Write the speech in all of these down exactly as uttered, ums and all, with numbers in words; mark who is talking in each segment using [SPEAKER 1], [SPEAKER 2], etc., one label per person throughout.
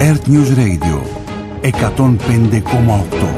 [SPEAKER 1] Earth News Radio εκατόν πέντε κόμμα οκτώ.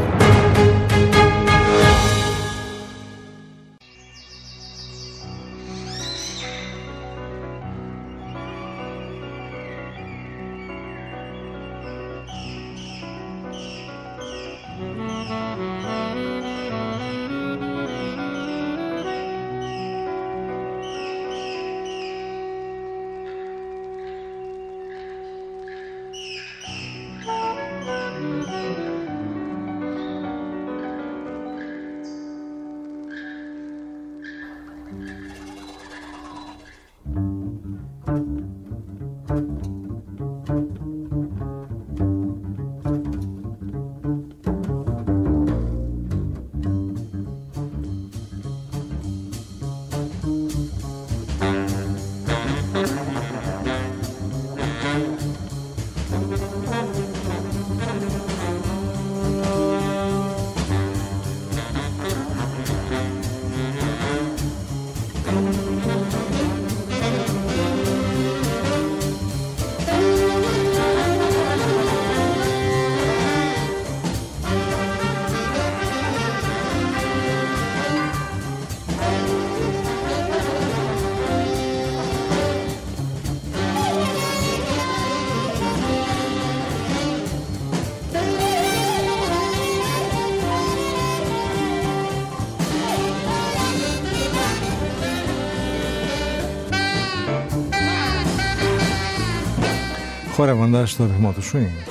[SPEAKER 2] Χορεύοντας στο ρυθμό του swing.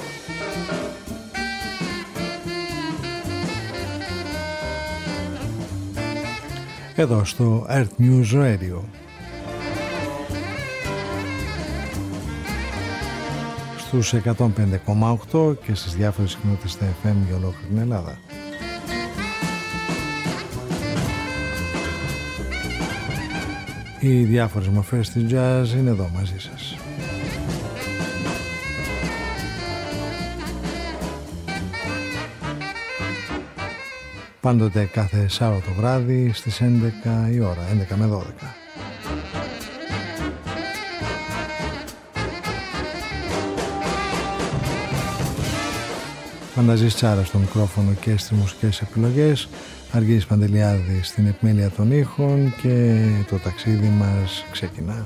[SPEAKER 2] Εδώ στο Earth News Radio. Στους εκατόν πέντε κόμμα οκτώ και στις διάφορες συχνότητες στα εφ εμ για ολόκληρη την Ελλάδα. Οι διάφορες μορφές της jazz είναι εδώ μαζί σας. Πάντοτε κάθε Σάββατο βράδυ στις έντεκα η ώρα, έντεκα με δώδεκα. Φανταζής Τσάρα στο μικρόφωνο και στις μουσικές επιλογές, Αργύρης Παντελιάδης στην επιμέλεια των ήχων και το ταξίδι μας ξεκινά.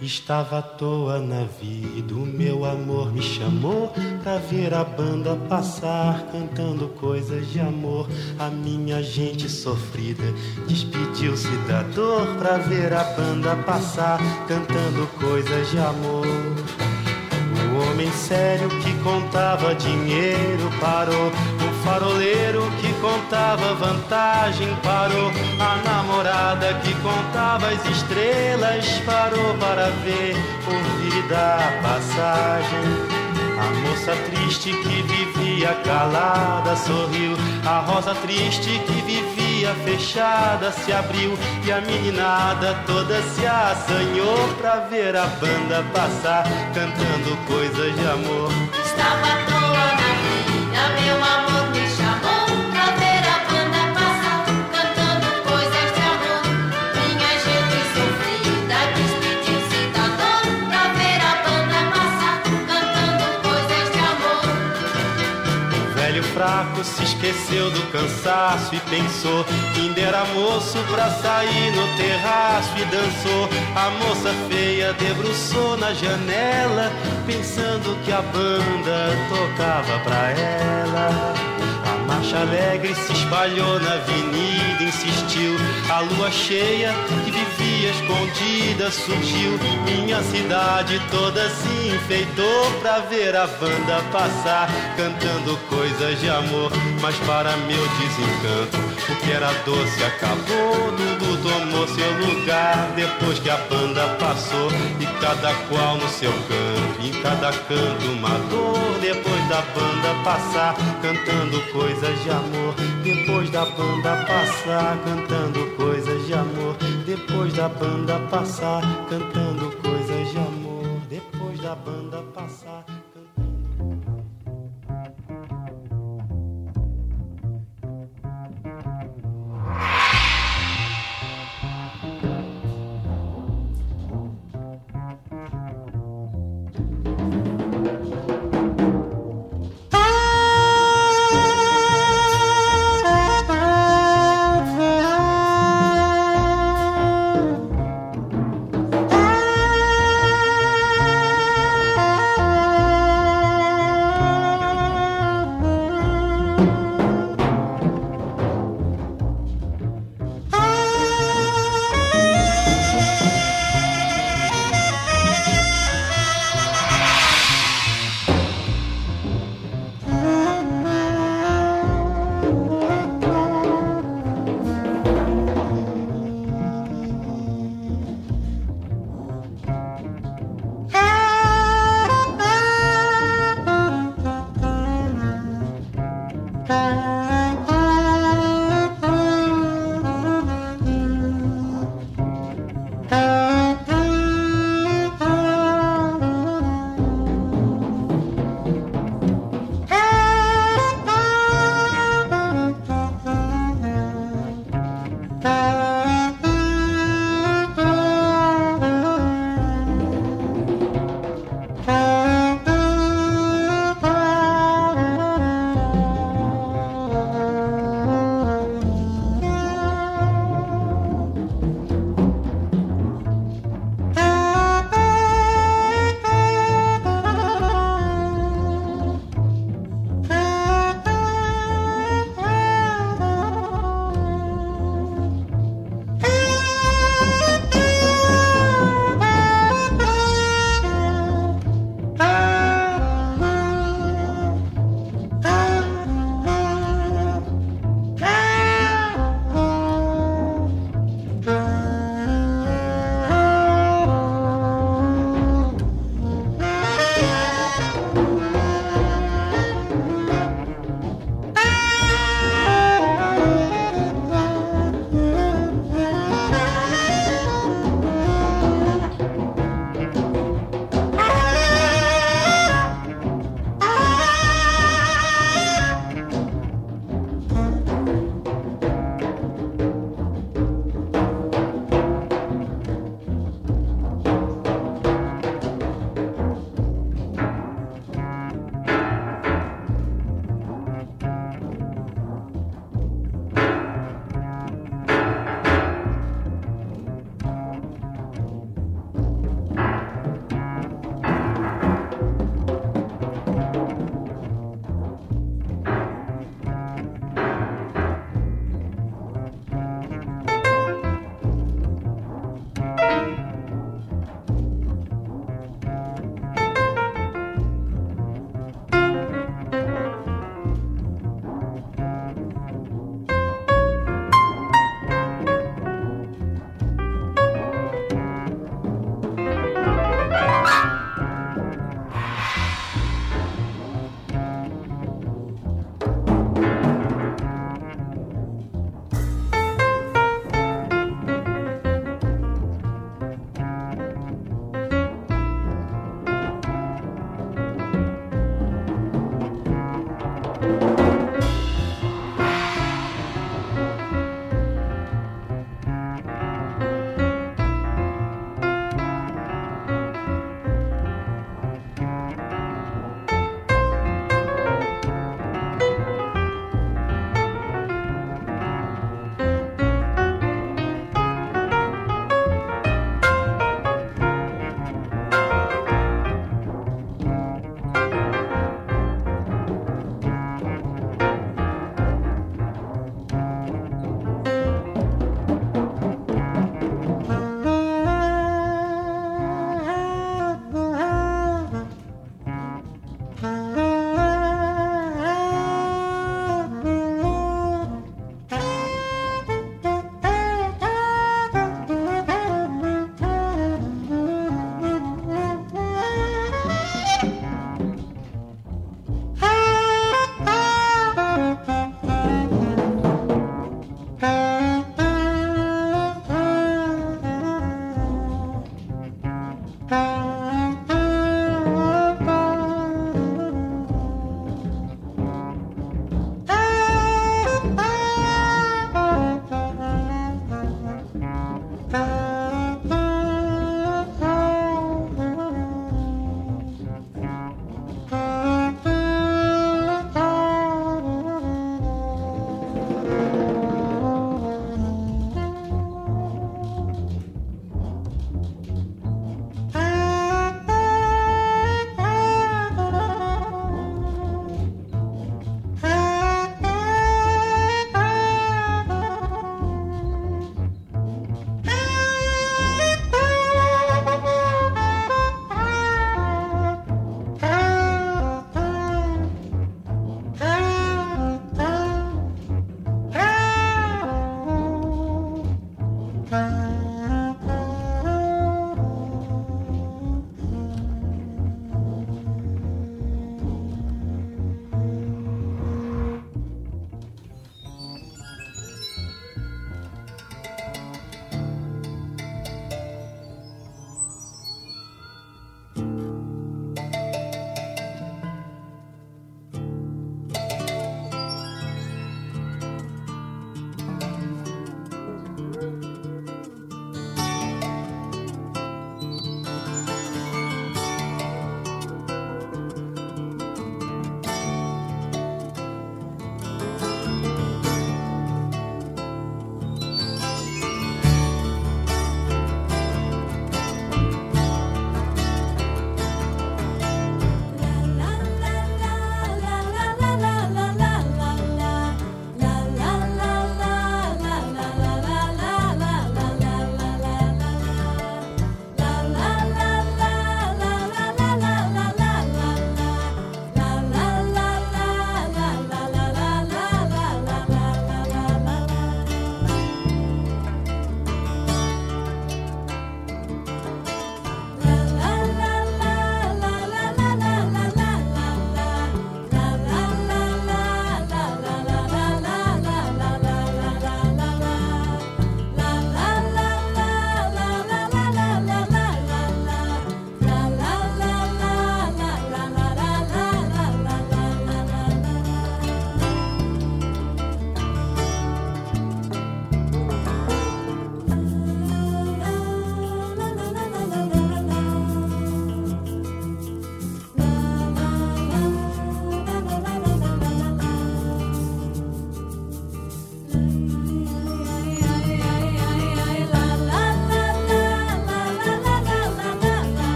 [SPEAKER 3] Estava à toa na vida, o meu amor me chamou pra ver a banda passar, cantando coisas de amor. A minha gente sofrida despediu-se da dor pra ver a banda passar, cantando coisas de amor. O homem sério que contava dinheiro parou, o faroleiro que contava vantagem parou, a namorada que contava as estrelas parou para ver, ouvir dar passagem. A moça triste que vivia calada sorriu, a rosa triste que vivia fechada se abriu, e a meninada toda se assanhou pra ver a banda passar, cantando coisas de amor.
[SPEAKER 4] Estava à toa na vida, meu amor me chamou pra ver a banda passar, cantando coisas de amor. Minha gente sofrida despediu-se da dor pra ver a banda passar, cantando coisas de amor.
[SPEAKER 3] O velho fraco se esqueceu do cansaço e pensou que ainda era moço pra sair no terraço e dançou. A moça feia debruçou na janela, pensando que a banda tocava pra ela. A marcha alegre se espalhou na avenida, insistiu. A lua cheia que vivia escondida surgiu. Minha cidade toda se enfeitou pra ver a banda passar, cantando coisas de amor. Mas para meu desencanto, o que era doce acabou. Tudo tomou seu lugar depois que a banda passou, e cada qual no seu canto, em cada canto uma dor. Depois da banda passar, cantando coisas de amor. Depois da banda passar, cantando coisas de amor. Depois da banda passar, cantando coisas de amor. Depois da banda passar,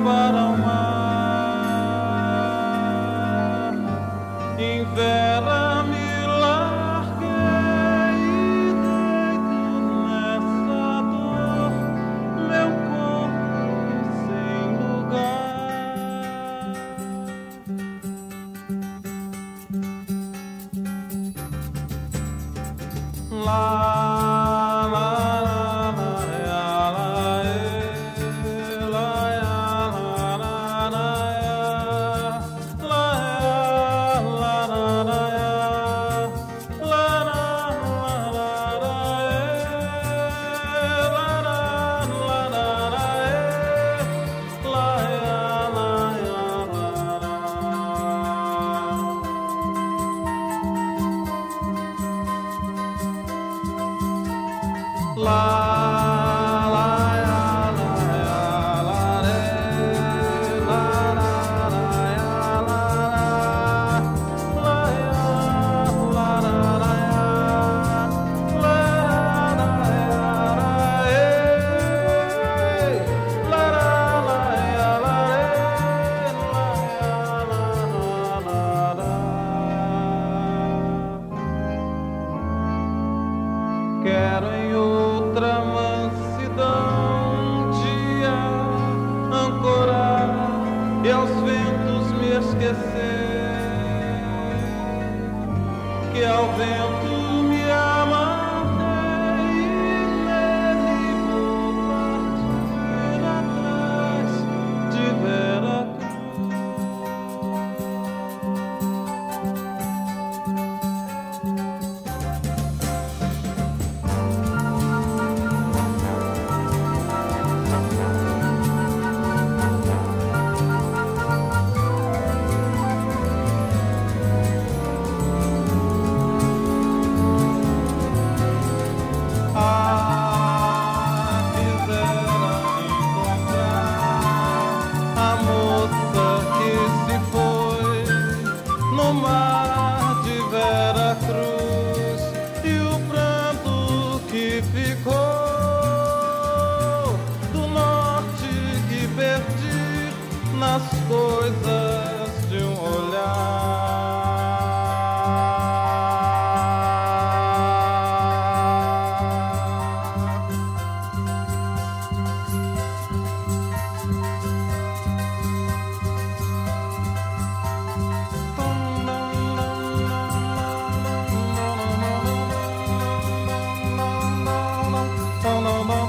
[SPEAKER 5] para o mar. Em Vera me larguei e deito nessa dor, meu corpo sem lugar. Lá quero em outra mansidão um dia ancorar e aos ventos me esquecer, que ao vento me amarrei e nele vou partir atrás de Veracruz. Nas coisas de um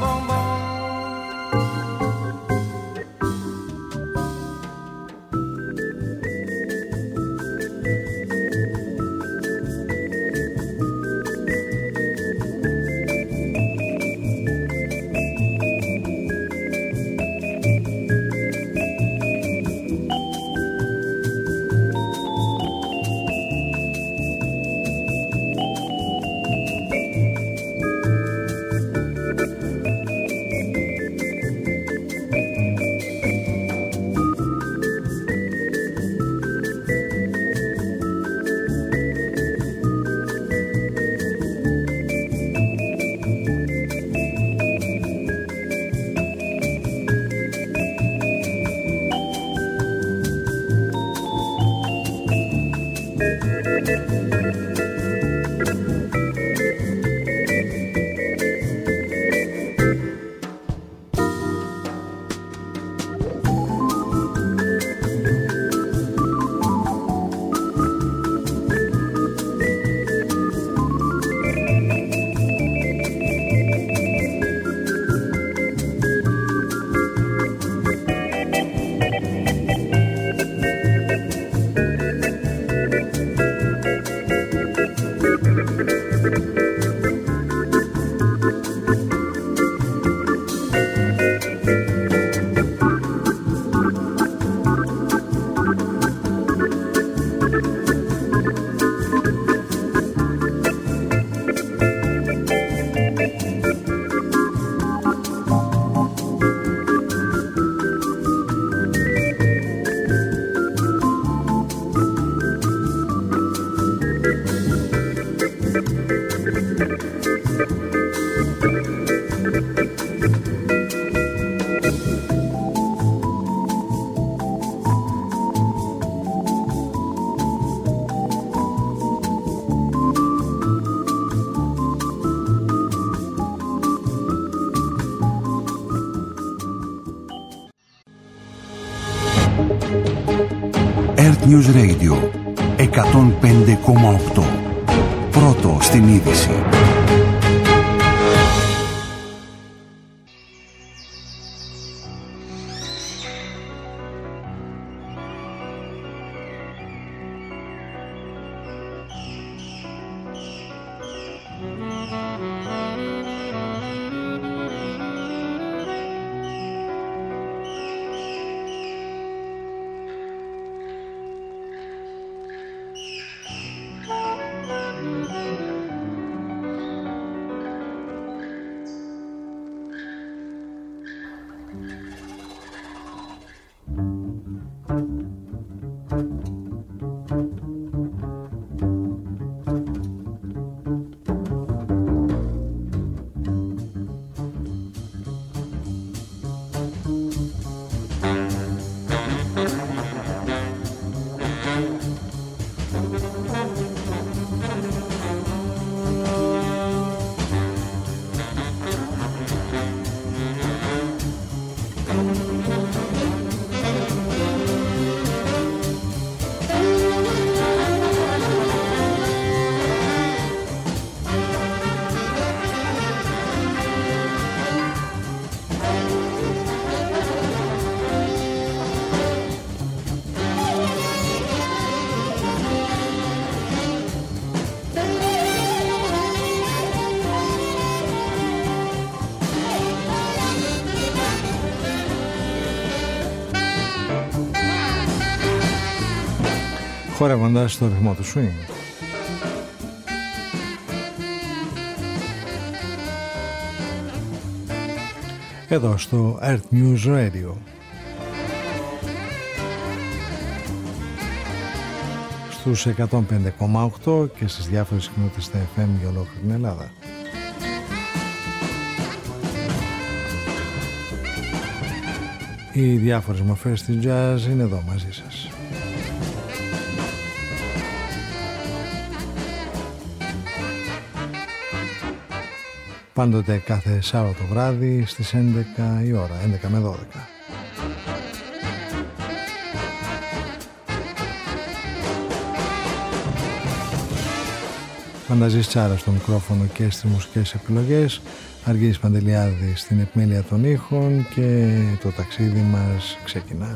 [SPEAKER 5] olhar.
[SPEAKER 1] News Radio εκατόν πέντε κόμμα οκτώ. Πρώτο στην είδηση.
[SPEAKER 2] χορεύοντας στο ρυθμό του swing. Εδώ στο Earth News Radio. Στους εκατόν πέντε κόμμα οκτώ και στις διάφορες συχνότητες στα εφ εμ για ολόκληρη την Ελλάδα. Οι διάφορες μορφές της jazz είναι εδώ μαζί σας. Πάντοτε κάθε Σάββατο βράδυ στις έντεκα η ώρα, έντεκα με δώδεκα. Φανταζής Τσάρα στο μικρόφωνο και στις μουσικές επιλογές, Αργύρης Παντελιάδης στην επιμέλεια των ήχων και το ταξίδι μας ξεκινά.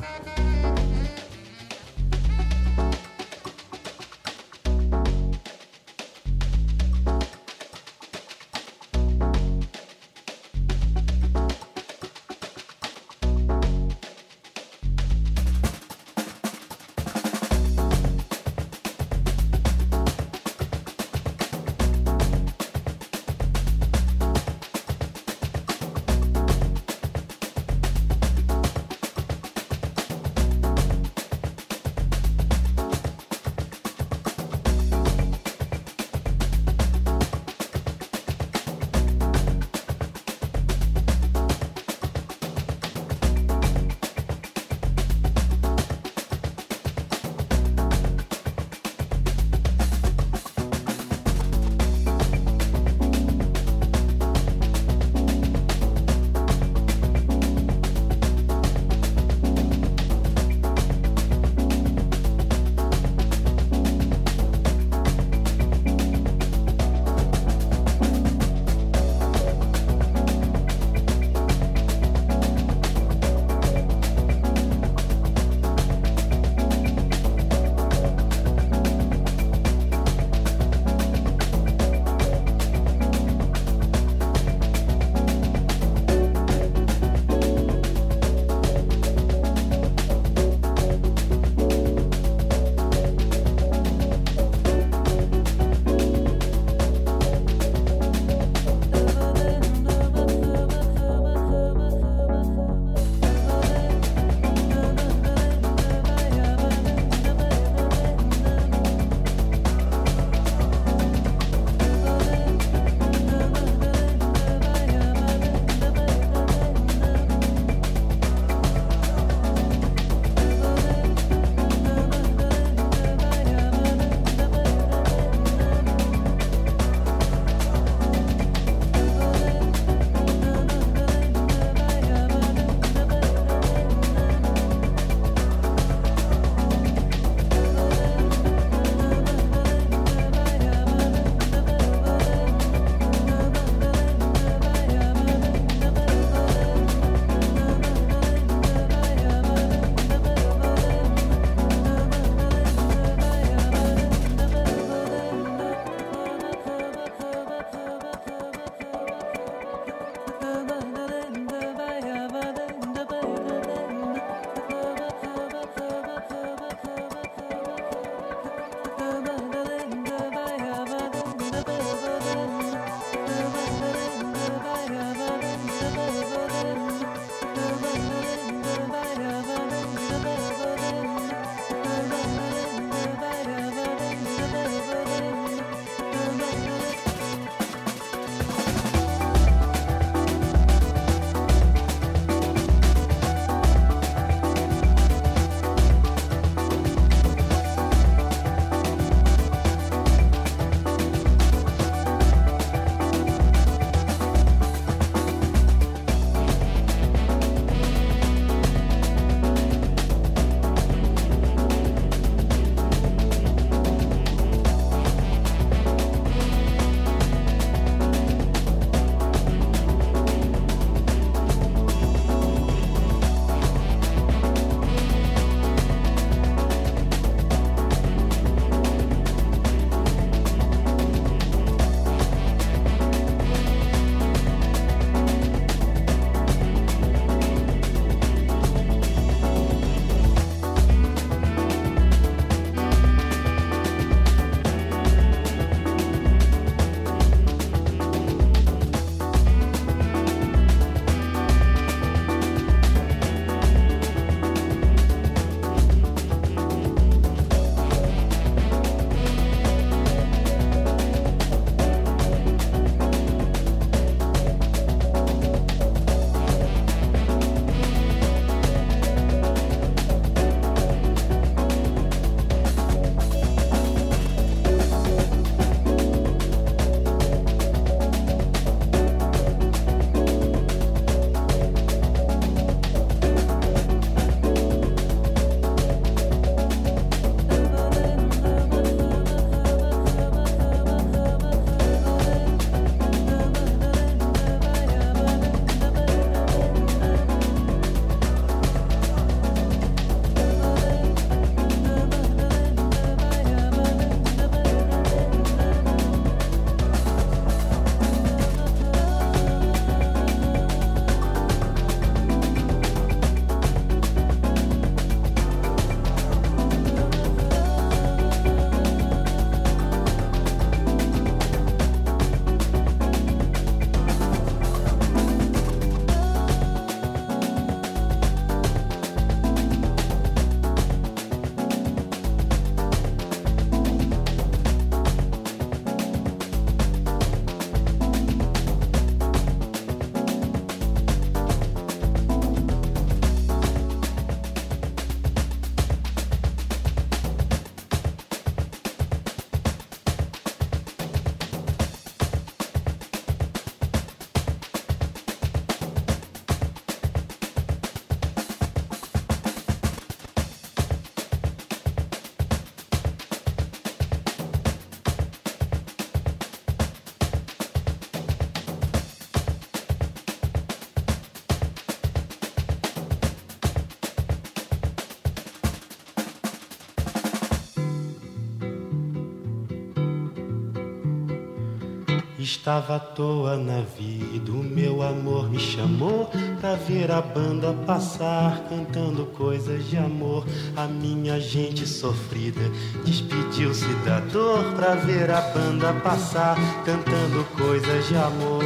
[SPEAKER 3] Estava à toa na vida, o meu amor me chamou pra ver a banda passar, cantando coisas de amor. A minha gente sofrida despediu-se da dor pra ver a banda passar, cantando coisas de amor.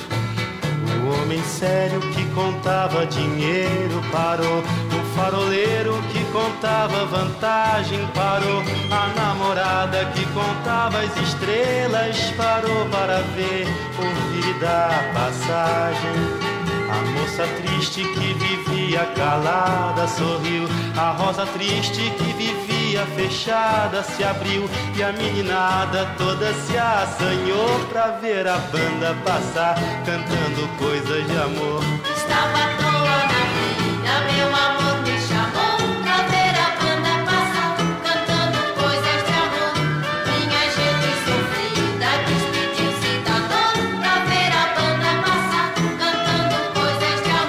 [SPEAKER 3] O homem sério que contava dinheiro parou, o faroleiro que contava vantagem parou, a namorada que contava as estrelas parou para ver, ouvir e dar passagem. A moça triste que vivia calada sorriu, a rosa triste que vivia fechada se abriu, e a meninada toda se assanhou pra ver a banda passar, cantando coisas de amor.
[SPEAKER 4] Estava à toa na vida, meu amor me chamou pra ver a banda passar, cantando coisas de amor. Minha gente sofrida despediu-se da dor pra ver a banda passar, cantando coisas de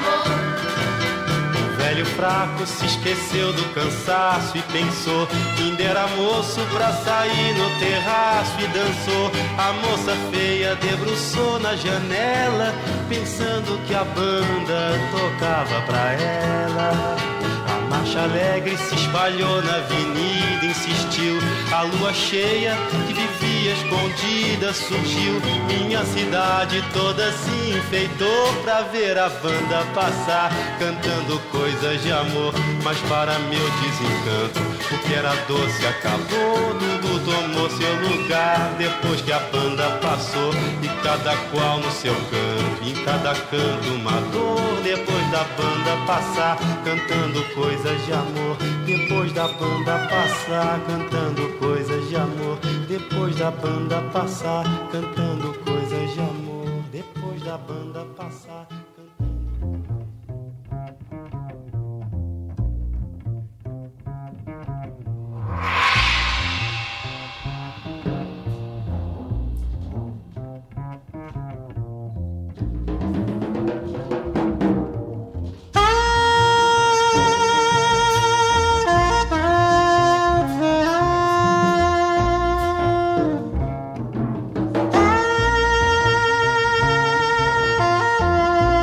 [SPEAKER 4] amor.
[SPEAKER 3] O velho fraco se esqueceu do cansaço e pensou que ainda era moço pra sair no terraço e dançou. A moça feia debruçou na janela, pensando que a banda tocava pra ela. A marcha alegre se espalhou na avenida, insistiu. A lua cheia que vivia escondida surgiu. Minha cidade toda se enfeitou pra ver a banda passar, cantando coisas de amor. Mas para meu desencanto, o que era doce acabou, tudo tomou seu lugar depois que a banda passou. E cada qual no seu canto, em cada canto uma dor, depois da banda passar, cantando coisas de amor. Depois da banda passar, cantando coisas de amor. Depois da banda passar, cantando coisas de amor. Depois da banda passar,
[SPEAKER 4] Estava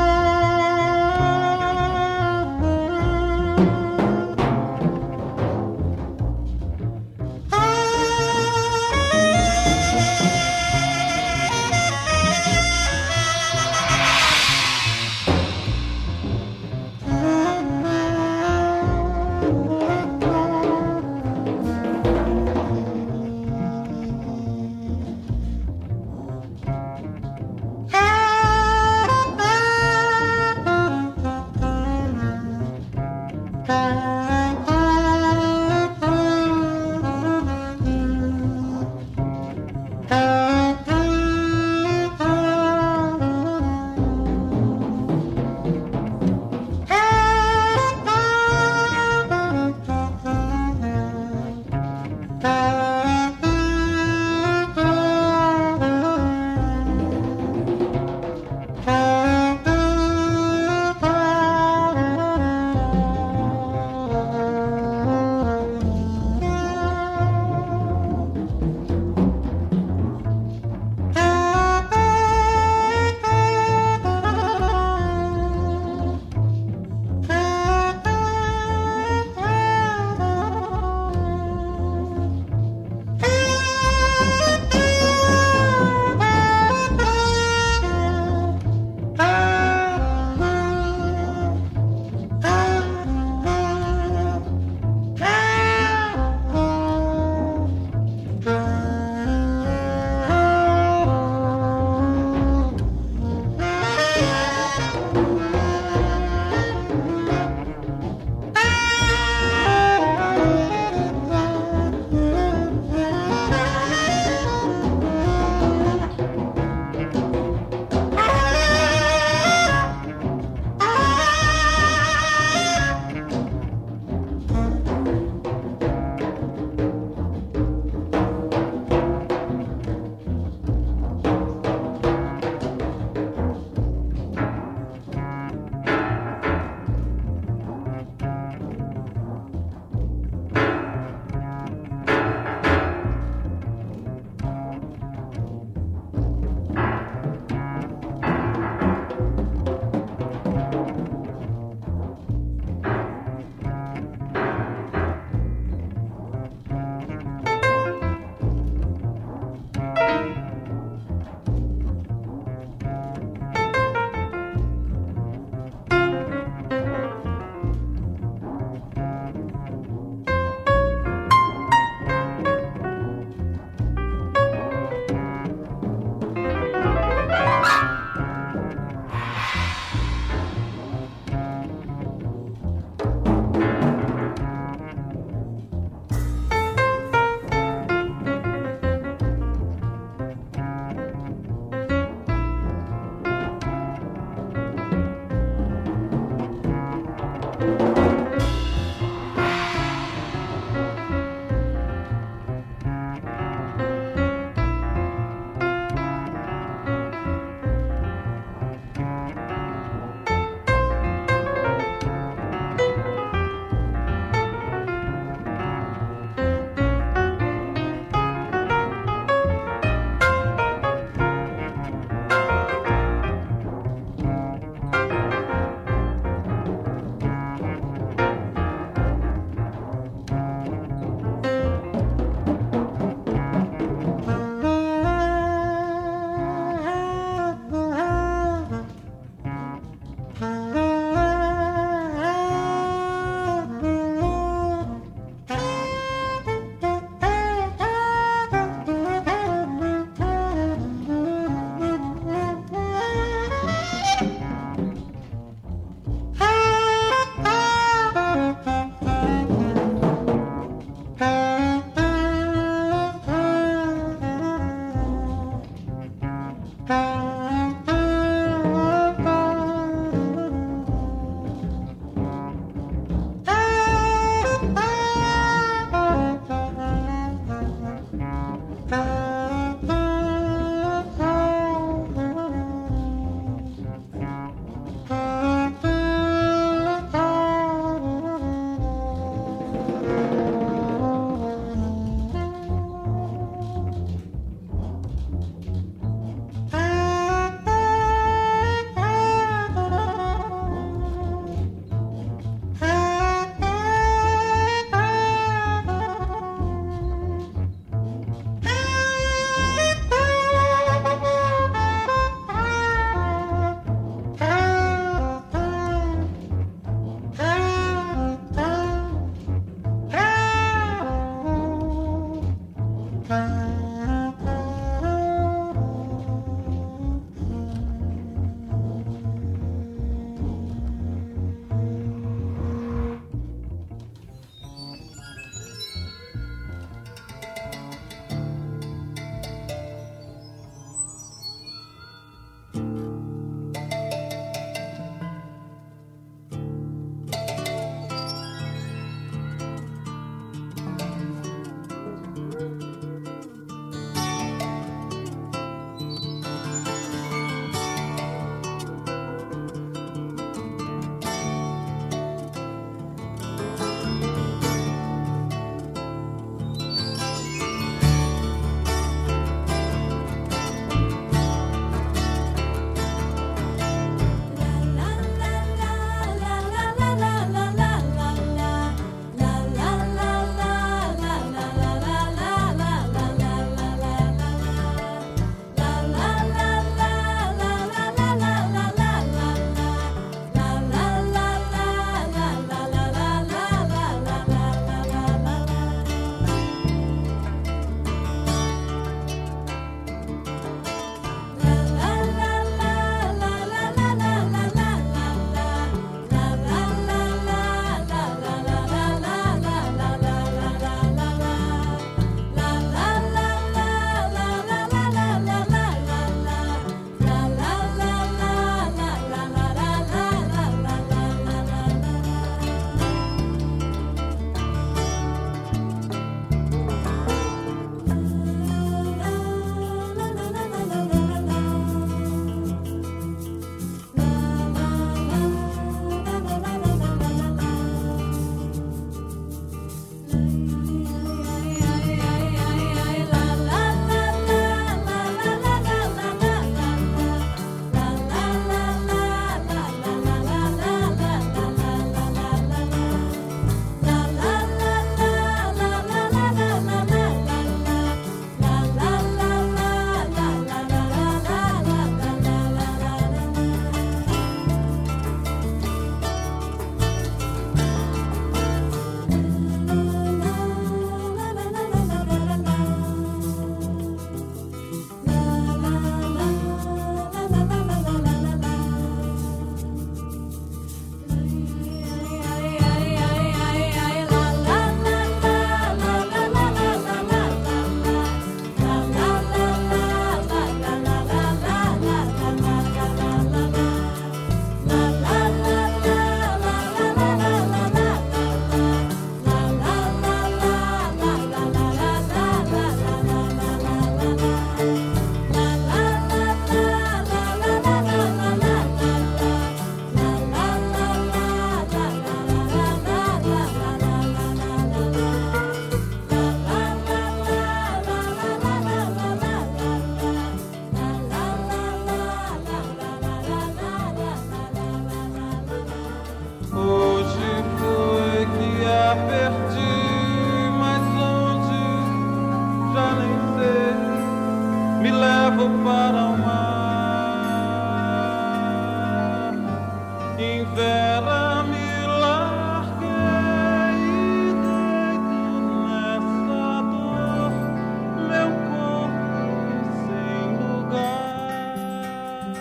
[SPEAKER 5] em Vera me larguei e deito nessa dor, meu corpo sem lugar.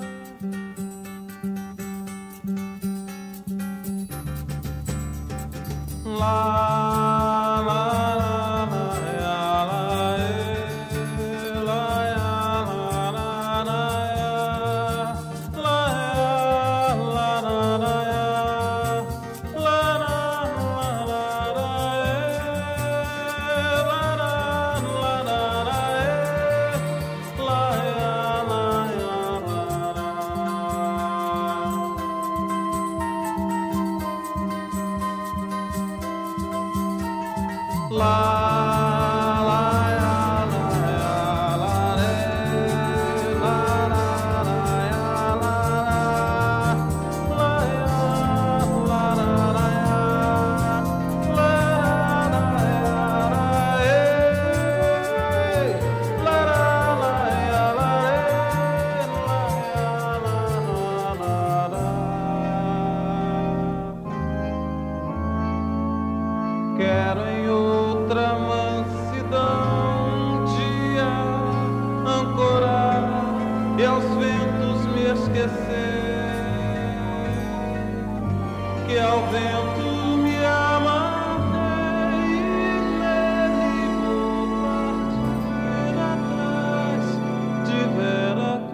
[SPEAKER 5] Lá quero em outra mansidão um dia ancorar e aos ventos me esquecer, que ao vento me amarrei e nele vou partir atrás de Veracruz.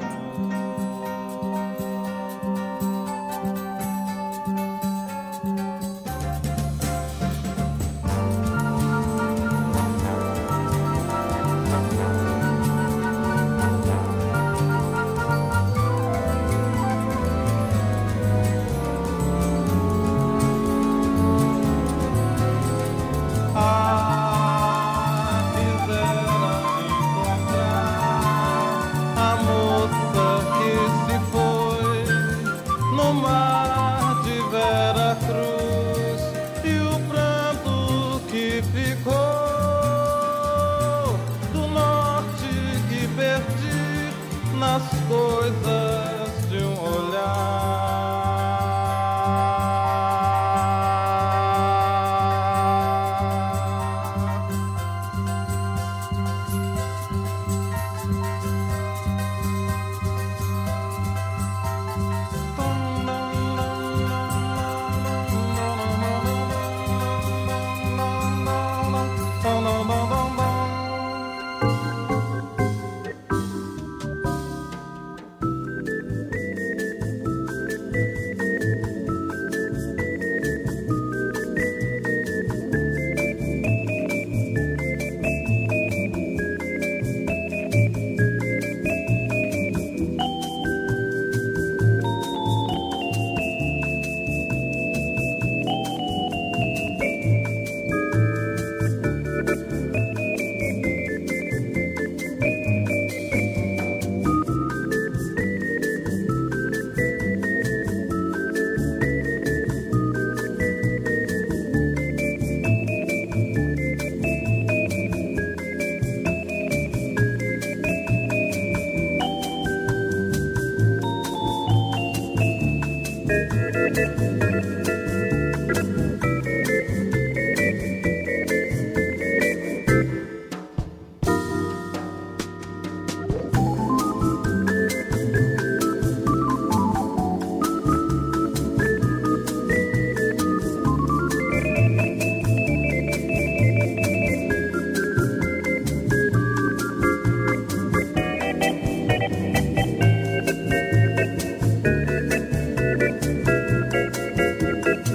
[SPEAKER 5] Nas coisas de um olhar.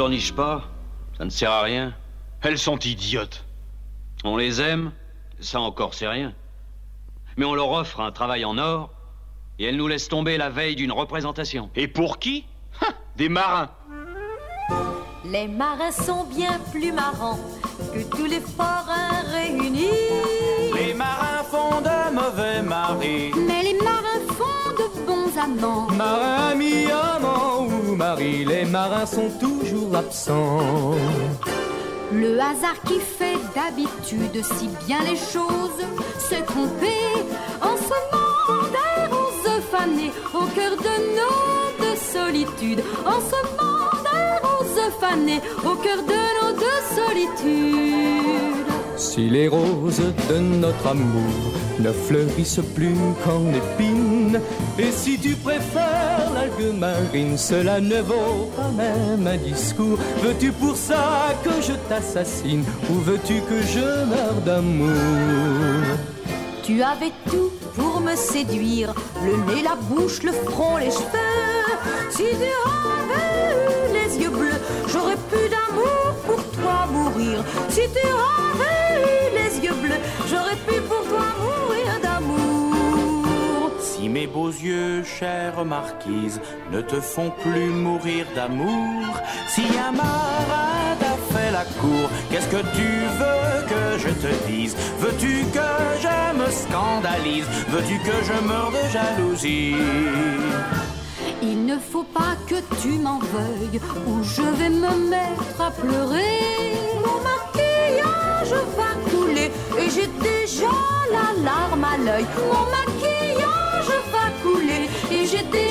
[SPEAKER 6] pleurnichent pas, ça ne sert à rien. Elles sont idiotes. On les aime, ça encore c'est rien. Mais on leur offre un travail en or, et elles nous laissent tomber la veille d'une représentation.
[SPEAKER 7] Et pour qui? Des marins.
[SPEAKER 4] Les marins sont bien plus marrants que tous les forains réunis.
[SPEAKER 5] Les marins font de mauvais maris,
[SPEAKER 4] Mais les marins font de bons amants.
[SPEAKER 5] marins amis, amants ou maris, les marins sont toujours absents.
[SPEAKER 4] Le hasard qui fait d'habitude si bien les choses s'est trompé en semant des roses fanées au cœur de nos deux solitudes. En semant des roses fanées au cœur de nos deux solitudes.
[SPEAKER 5] Si les roses de notre amour ne fleurissent plus qu'en épines, et si tu préfères l'algue marine, cela ne vaut pas même un discours. Veux-tu pour ça que je t'assassine, ou veux-tu que je meure d'amour?
[SPEAKER 4] Tu avais tout pour me séduire, le nez, la bouche, le front, les cheveux. Si tu avais eu les yeux bleus, j'aurais pu d'amour pour toi mourir. Si tu avais eu les yeux bleus, j'aurais pu pour toi mourir d'amour.
[SPEAKER 8] Si mes beaux yeux, chère marquise, ne te font plus mourir d'amour, si un marin t'a fait la cour, qu'est-ce que tu veux que je te dise? Veux-tu que je me scandalise? Veux-tu que je meure de jalousie?
[SPEAKER 4] Il ne faut pas que tu m'en veuilles, ou je vais me mettre à pleurer. Mon maquillage va couler, et j'ai déjà la larme à l'œil. Mon maquillage va couler, et j'ai déjà